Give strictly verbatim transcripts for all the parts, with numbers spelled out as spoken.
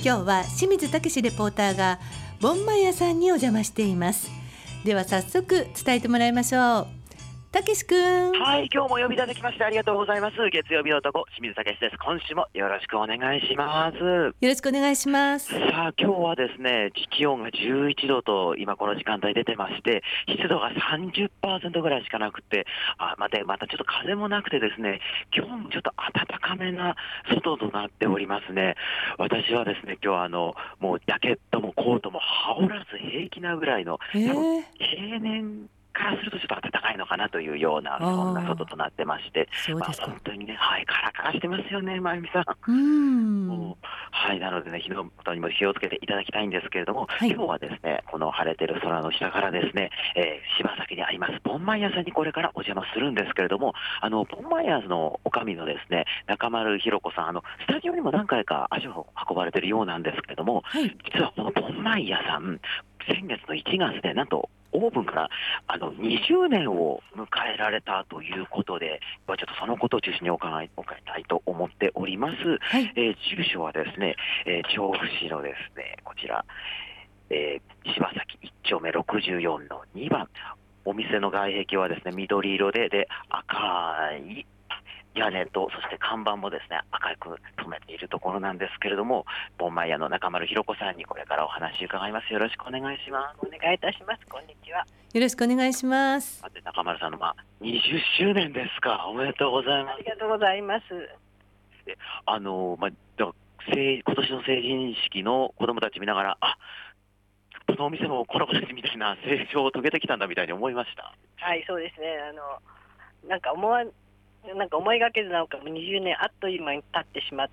今日は清水武レポーターがボンマイヤさんにお邪魔しています。では早速伝えてもらいましょう。たけしくん。 はい、今日も呼びいただきましてありがとうございます。月曜日の男、清水武です。今週もよろしくお願いします。よろしくお願いします。 さあ、今日はですね、気温がじゅういちどと今この時間帯出てまして、湿度が さんじゅっパーセント ぐらいしかなくて、あ、また、またちょっと風もなくてですね、今日もちょっと暖かめな外となっておりますね。私はですね、今日はあの、もうジャケットもコートも羽織らず平気なぐらいの、 えー、 平年からするとちょっと暖かいのかなというような、そんな外となってまして、まあ、本当にね、はい、カラカラしてますよね、まゆみさん。 うん。 もうはい、なのでね、火の元にも気をつけていただきたいんですけれども、 はい、 今日はですね、この晴れてる空の下からですね、えー、柴崎にありますボンマイヤさんにこれからお邪魔するんですけれども、あのボンマイヤのおかみのですね、中丸ひろ子さん、あのスタジオにも何回か足を運ばれてるようなんですけれども、 はい、 実はこのボンマイヤさん、先月のいちがつでなんとオープンからあのにじゅうねんを迎えられたということで、ちょっとそのことを中心にお伺いお伺いたいと思っております。 はい、 えー、住所はですね、えー、調布市のですね、こちら、えー、柴崎いっ丁目ろくじゅうよんのにばん、お店の外壁はですね、緑色で、で、赤い屋根と、そして看板もですね、赤く染めているところなんですけれども、ボンマイヤの中丸ひろ子さんにこれからお話伺います。よろしくお願いします。 お願いいたします。こんにちは。 よろしくお願いします。 で、中丸さんの、まあ、にじゅっしゅうねんですか。おめでとうございます。 ありがとうございます。 で、あの、まあ、今年の成人式の子供たち見ながら、あ、このお店もこの子たちみたいな成長を遂げてきたんだみたいに思いました。 はい、そうですね。あの、なんか思わなんか思いがけずなんかもにじゅうねんあっという間に経ってしまって、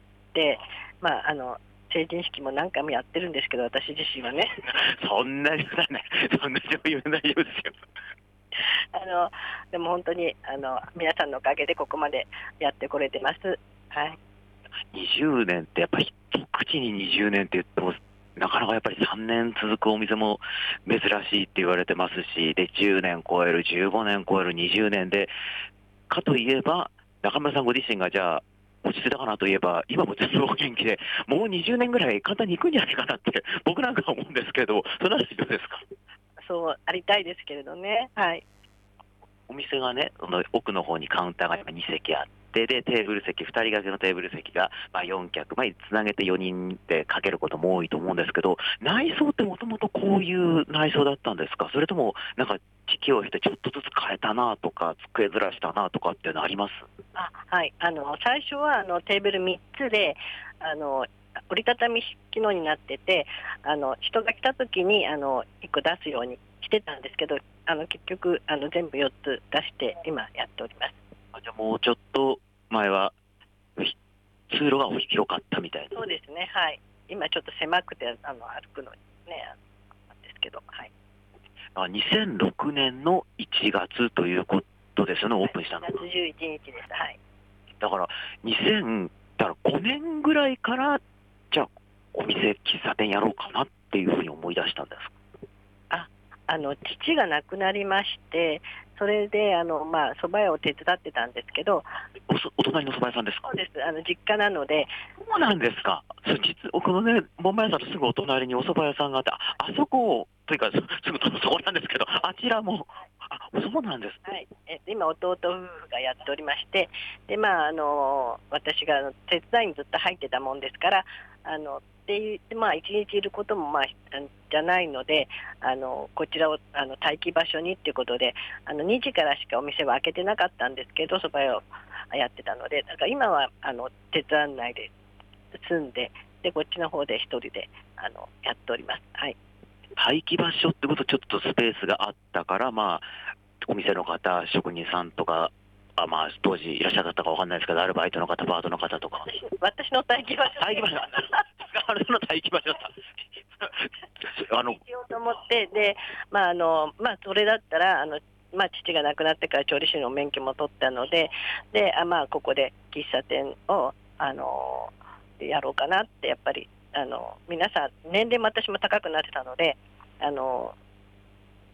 まあ、あの、成人式も何回もやってるんですけど、私自身はね。 そんなにね、そんな余裕ないですよ。 あの、でも本当に、あの、皆さんのおかげでここまでやってこれてます。はい。 にじゅうねんってやっぱり一口ににじゅうねんって言っても、なかなかやっぱりさんねん続くお店も珍しいって言われてますし、で、じゅうねん超える、じゅうごねん超える、にじゅうねんで、かといえば、中村さんご自身がじゃあ、落ち着いたかなといえば、今も全部お元気で、もうにじゅうねんぐらい簡単に行くんじゃないかなって、僕なんかは思うんですけど、そのあたりどうですか？ そうありたいですけれどね。はい。 お店がね、その奥の方にカウンターが今に席あって、で、テーブル席、ふたり掛けのテーブル席が、まあ、よん脚、まあ、つなげてよにんでかけることも多いと思うんですけど、内装ってもともとこういう内装だったんですか？それとも、なんか、時期を経てちょっとずつ変えたなとか、机ずらしたなとかっていうのあります？ あ、はい。あの、最初はあのテーブルみっつで、あの、折りたたみ機能になってて、あの人が来た時にあのいっこ出すようにしてたんですけど、あの結局あの全部よっつ出して今やっております。 あ、じゃあもうちょっと前は通路が広かったみたいな。 そうですね。はい。今ちょっと狭くてあの歩くのにねなんですけど、はい。 あ、にせんろくねんのいちがつということですよね、オープンしたのが。 いちがつじゅういちにちです。はい。 だからにせんだからごねんぐらいからじゃあお店喫茶店やろうかなっていうふうに思い出したんですか？ あ、あの父が亡くなりまして、それであのまあ蕎麦屋を手伝ってたんですけど、 お, そお隣の蕎麦屋さんですか？ そうです。あの実家なので。 そうなんですか。そ実僕のね、ボンバイ屋さんのすぐお隣にお蕎麦屋さんがあって、あ, あそこというかすぐそこなんですけど、あちらも、あ、そうなんです。 はい。え今弟夫婦がやっておりまして、でまああの私があの手伝いにずっと入ってたもんですから、あのっていうまあ一日いることもまあじゃないので、あのこちらをあの待機場所にっていうことで、あのにじからしかお店は開けてなかったんですけど、蕎麦屋をやってたので、だから今はあの手伝わないで住んで、でこっちの方で一人であのやっております。はい。 待機場所ってこと、ちょっとスペースがあったから、まあ、お店の方、職人さんとか、あ、まあ、当時いらっしゃったかわかんないですけど、アルバイトの方、パートの方とか。 私の待機場所。 待機場所、あれの待機場所だった。あの、 しようと思って、で、まあ、あの、まあ、それだったら、あの、まあ、父が亡くなってから調理師の免許も取ったので、で、あ、まあ、ここで喫茶店を、あの、やろうかなって、やっぱり、あの、皆さん、年齢も私も高くなってたので、あの、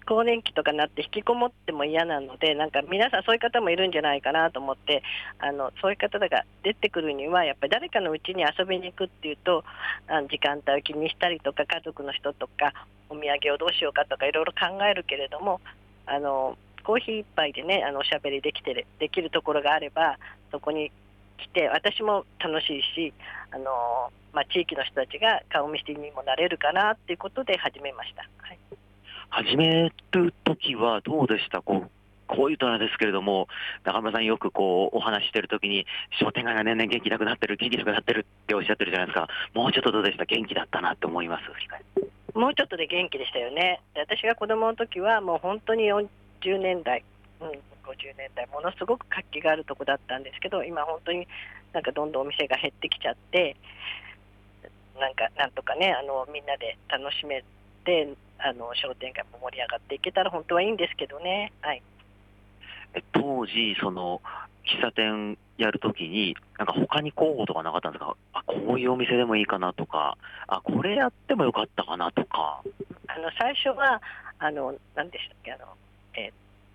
更年期とかなって引きこもっても嫌なので、なんか皆さんそういう方もいるんじゃないかなと思って、あのそういう方が出てくるにはやっぱり誰かのうちに遊びに行くっていうと、あの時間帯を気にしたりとか、家族の人とかお土産をどうしようかとかいろいろ考えるけれども、あのコーヒー一杯でね、あのおしゃべりできてるできるところがあれば、そこに来て私も楽しいし、あの、まあ、地域の人たちが顔見知りにもなれるかなっていうことで始めました。はい、 始めるときはどうでした？こうこういうとなんですけれども、中村さんよくこうお話ししてるときに、商店街が年々元気なくなってる、元気なくなってるっておっしゃってるじゃないですか。もうちょっとどうでした？元気だったなって思います？振り返って。 もうちょっとで元気でしたよね。で、私が子供の時はもう本当によんじゅうねんだい、うん、ごじゅうねんだいものすごく活気があるとこだったんですけど、今本当になんかどんどんお店が減ってきちゃって、なんかなんとかね、あのみんなで楽しめて、あの商店街も盛り上がっていけたら本当はいいんですけどね。はい、 当時その喫茶店やるときに、なんか他に候補とかなかったんですか？あ、こういうお店でもいいかなとか、あ、これやってもよかったかなとか。 あの最初はあの何でしたっけ、あの、え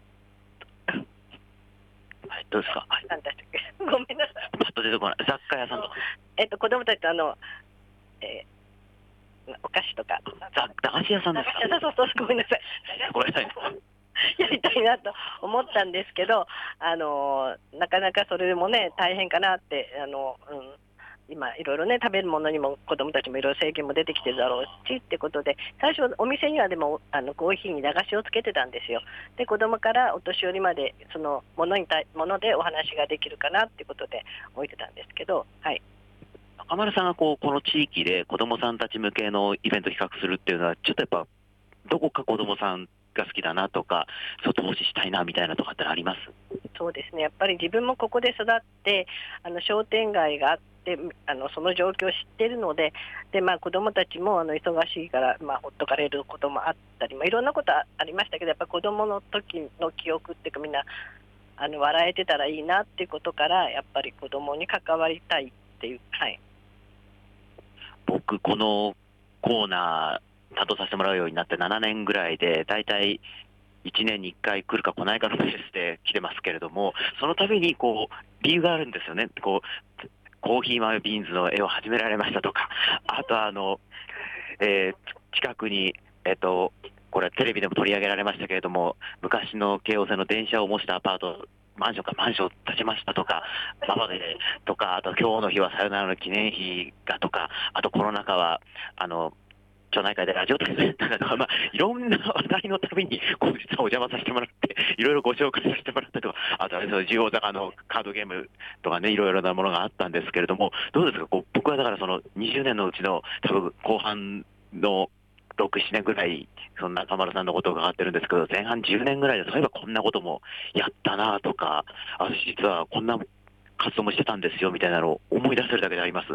はい、どうですか？はい、 ー、何でしたっけごめんなさい。 パッと出てこない。雑貨屋さんとか。 えっと子供たちとあの、えー、お菓子とか。 雑駄菓子屋さんですか？ そうそうそう、ごめんなさい。 ごめんなさい。 やりたいなと思ったんですけど、あのなかなかそれもね大変かなってあの、うん、今いろいろね食べるものにも子どもたちもいろいろ制限も出てきてるだろうしってことで、最初お店にはでもあのコーヒーに駄菓子をつけてたんですよ。で子どもからお年寄りまでそのものにたものでお話ができるかなってことで置いてたんですけど、はい。 中丸さんがこうこの地域で子どもさんたち向けのイベントを企画するっていうのは、ちょっとやっぱどこか子どもさんが好きだなとか、そう投資したいなみたいなとかってあります？ そうですね、やっぱり自分もここで育ってあの商店街があってあのその状況を知っているので、で、まあ、子どもたちもあの忙しいから、まあ、ほっとかれることもあったり、まあ、いろんなことありましたけど、やっぱり子どもの時の記憶っていうかみんなあの笑えてたらいいなっていうことから、やっぱり子どもに関わりたいっていう、はい、 僕このコーナー担当させてもらうようになってななねんぐらいで、だいたいいちねんにいっかい来るか来ないかのペースで来てますけれども、その度にこう理由があるんですよね。こうコーヒー豆ビーンズの絵を始められましたとか、あとあの、えー、近くに、えっと、これはテレビでも取り上げられましたけれども、昔の京王線の電車を模したアパート、マンションかマンション建ちましたとか、ママでとか、あと今日の日はさよならの記念碑がとか、あとコロナ禍は、あの、町内会でラジオ体操やったとか、まあ、いろんな話題のたびに、こう実はお邪魔させてもらって、いろいろご紹介させてもらったとか、あとあれですよ、十王坂のカードゲームとかね、いろいろなものがあったんですけれども、どうですか、こう僕はだからそのにじゅうねんのうちの多分後半のろく、ななねんぐらい、その中丸さんのことを伺ってるんですけど、前半じゅうねんぐらいで、そういえばこんなこともやったなとか、私実はこんな活動もしてたんですよみたいなのを思い出せるだけであります。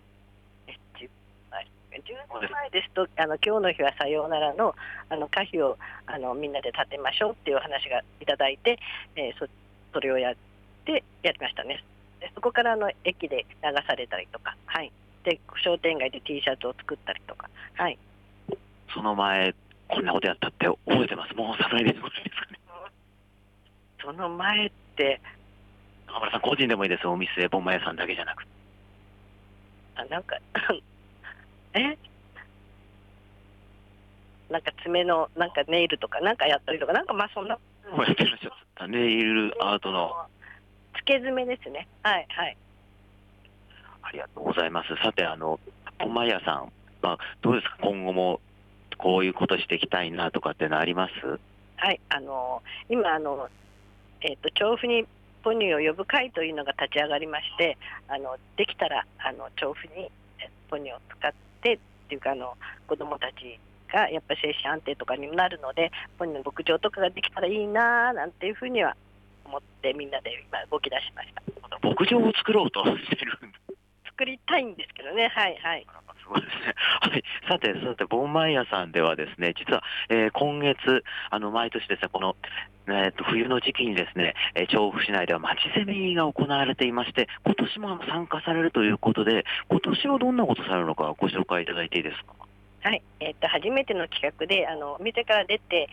じゅうねんまえですと、あの今日の日はさようならのあの歌碑をあのみんなで立てましょうっていう話がいただいて、えー、そ, それをやってやりましたね。でそこからあの駅で流されたりとか、はい、で商店街で T シャツを作ったりとか、はい、 その前こんなことやったって覚えてます？もうさすがに出てこないですかね。 その前って中村さん個人でもいいです。お店ボンマ屋さんだけじゃなくて、 あなんかえなんか爪のなんかネイルとかなんかやったりとか、なんかまあそんなもうやってらっしゃったネイルアートの付け爪ですね。はいはい。 ありがとうございます。さて、あのボンマ屋さん、まあ、どうですか、今後もこういうことしていきたいなとかっていうのあります？ はい、あの今あの、えーと、調布にポニーを呼ぶ会というのが立ち上がりまして、あのできたらあの調布にポニーを使ってっていうか、あの子どもたちがやっぱり精神安定とかにもなるので、ポニーの牧場とかができたらいいななんていうふうには思って、みんなで今動き出しました。 牧場を作ろうとしてる作りたいんですけどね。はいはい。 すごいですね。はい。さて、さて、ボンマイヤさんではですね、実は、えー、今月、あの、毎年ですね、この、えー、と冬の時期にですね、えー、調布市内では町ゼミが行われていまして、今年も参加されるということで、今年はどんなことされるのかご紹介いただいていいですか？ はい。えっと、初めての企画で、あの、お店から出て、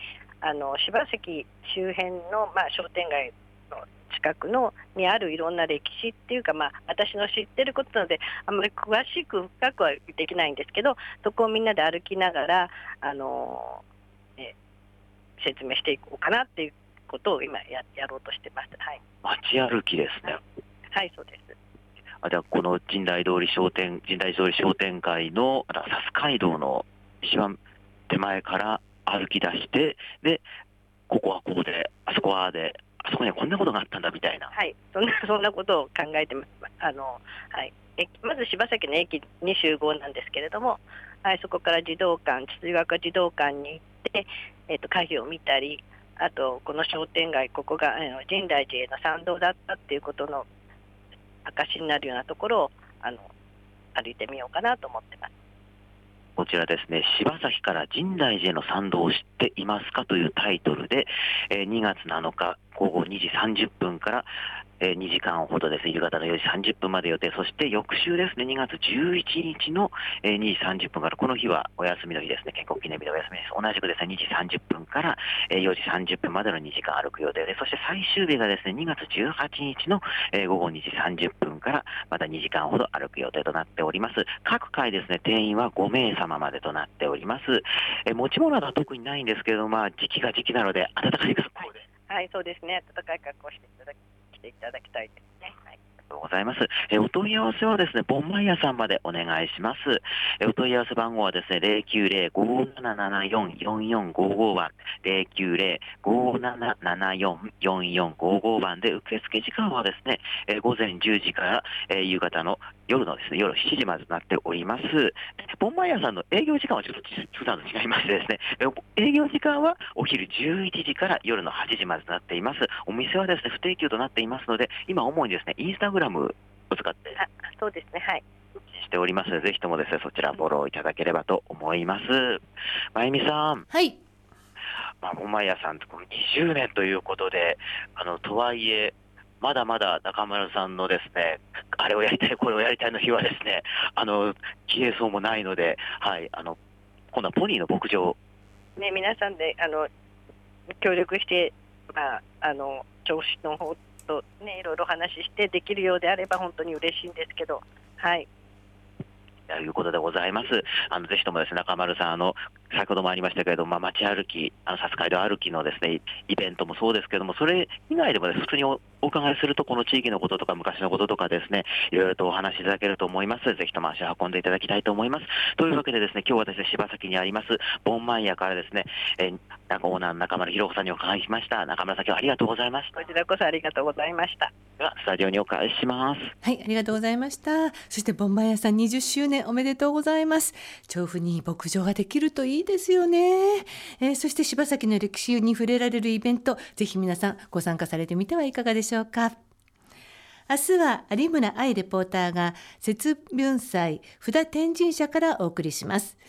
あの柴崎周辺の、まあ、商店街の近くのにあるいろんな歴史っていうか、まあ、私の知ってることなのであんまり詳しく深くはできないんですけど、そこをみんなで歩きながらあの、え説明していこうかなっていうことを今 や, やろうとしてます。はい、 街歩きですね。 はい、そうです。 あではこの神代通り商店神代通り商店街の佐須街道の一番手前から歩き出して、でここはこうであそこはであそこにはこんなことがあったんだみたいな、 はい、そんなそんなことを考えてます。あの、はい、えまず柴崎の駅に集合なんですけれども、はい、そこから児童館秩序学児童館に行って、えー、と会議を見たり、あとこの商店街ここが、えー、深大寺への参道だったっていうことの証になるようなところをあの歩いてみようかなと思ってます。 こちらですね、柴崎から深大寺への参道を知っていますかというタイトルで、えー、にがつなのか午後にじさんじゅっぷんから、えー、にじかんほどですね、夕方のよじさんじゅっぷんまで予定、そして翌週ですね、にがつじゅういちにちの、えー、にじさんじゅっぷんから、この日はお休みの日ですね、建国記念日でお休みです。同じくですね、にじさんじゅっぷんから、えー、よじさんじゅっぷんまでのにじかん歩く予定で、そして最終日がですね、にがつじゅうはちにちの、えー、午後にじさんじゅっぷんからまたにじかんほど歩く予定となっております。各回ですね、定員はごめいさままでとなっております。えー、持ち物は特にないんですけれども、まあ、時期が時期なので、暖かい格好で。 はい、そうですね。暖かい格好をしていただき、していただきたいですね。はい。 ありがとうございます。えお問い合わせはですね、ボンマイヤさんまでお願いします。えお問い合わせ番号はですね、ゼロきゅうゼロ ごーななななよん よんよんごご 番、ゼロきゅうゼロ ごーななななよん よんよんごご 番で、受付時間はですね、え午前じゅうじから、え夕方の夜のですね、夜しちじまでとなっております。でボンマイヤさんの営業時間はちょっと普段と違いましてですね、え営業時間はお昼じゅういちじから夜のはちじまでとなっています。お店はですね、不定休となっていますので、今主にですね、インスタグラムを使ってあ、そうですね。はい。 しておりますので、ぜひともですね、そちらフォローいただければと思います。まゆみさん。 はい。 まあ、ボンマイヤさん、にじゅうねんということで、あの、とはいえ、まだまだ中村さんのですね、あれをやりたい、これをやりたいの日はですね、あの、消えそうもないので、はい、あの、今度はポニーの牧場。 ね、皆さんで、あの、協力して、まあ、あの、調子の方とね、いろいろお話ししてできるようであれば本当に嬉しいんですけど、はい。 ということでございます。あのぜひともですね、中丸さん、あの先ほどもありましたけれども、まあ、街歩き、あの佐須街道歩きのですね、イベントもそうですけれども、それ以外でも、ね、普通におお伺いすると、この地域のこととか昔のこととかですね、いろいろとお話しいただけると思います。ぜひとも足を運んでいただきたいと思います。というわけでですね、今日はですね、柴崎にありますボンマイヤからですね、えー、なんかオーナーの中丸博子さんにお伺いしました。中村さん、今日はありがとうございました。 こちらこそありがとうございました。 ではスタジオにお返しします。 はい、ありがとうございました。そしてボンマイヤさんにじゅっしゅうねんおめでとうございます。調布に牧場ができるといいですよね。えー、そして柴崎の歴史に触れられるイベント、ぜひ皆さんご参加されてみてはいかがでしょうか。明日は有村愛レポーターが節分祭札天神社からお送りします。